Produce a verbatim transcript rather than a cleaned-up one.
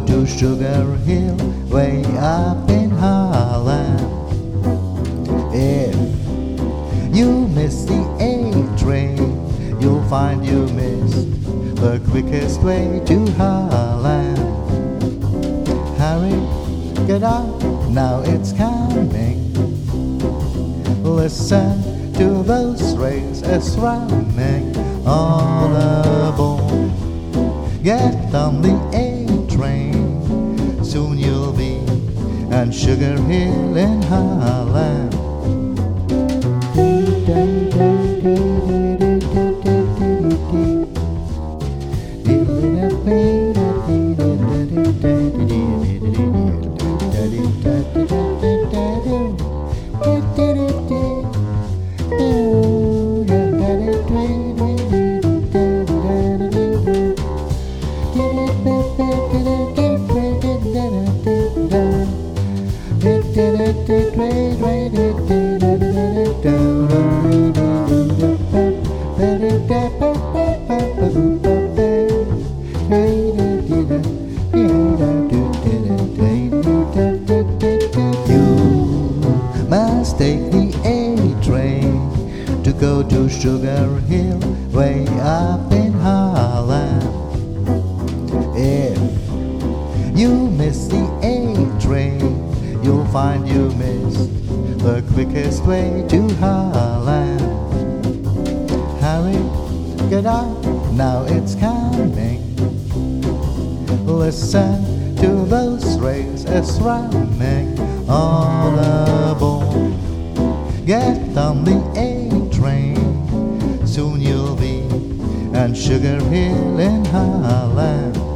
to Sugar Hill, way up in Holland. If you miss the A train, you'll find you missed the quickest way to Holland. Hurry, get up, now it's coming. Listen to those races running. All aboard, get on the A train. Soon you'll be on Sugar Hill in Holland. Must take the A train to go to Sugar Hill, way up in Holland. If you miss the A train, you'll find you missed the quickest way to Holland. Hurry, get up, now it's coming. Listen to those races running. All aboard, get on the A train. Soon you'll be on Sugar Hill in Holland.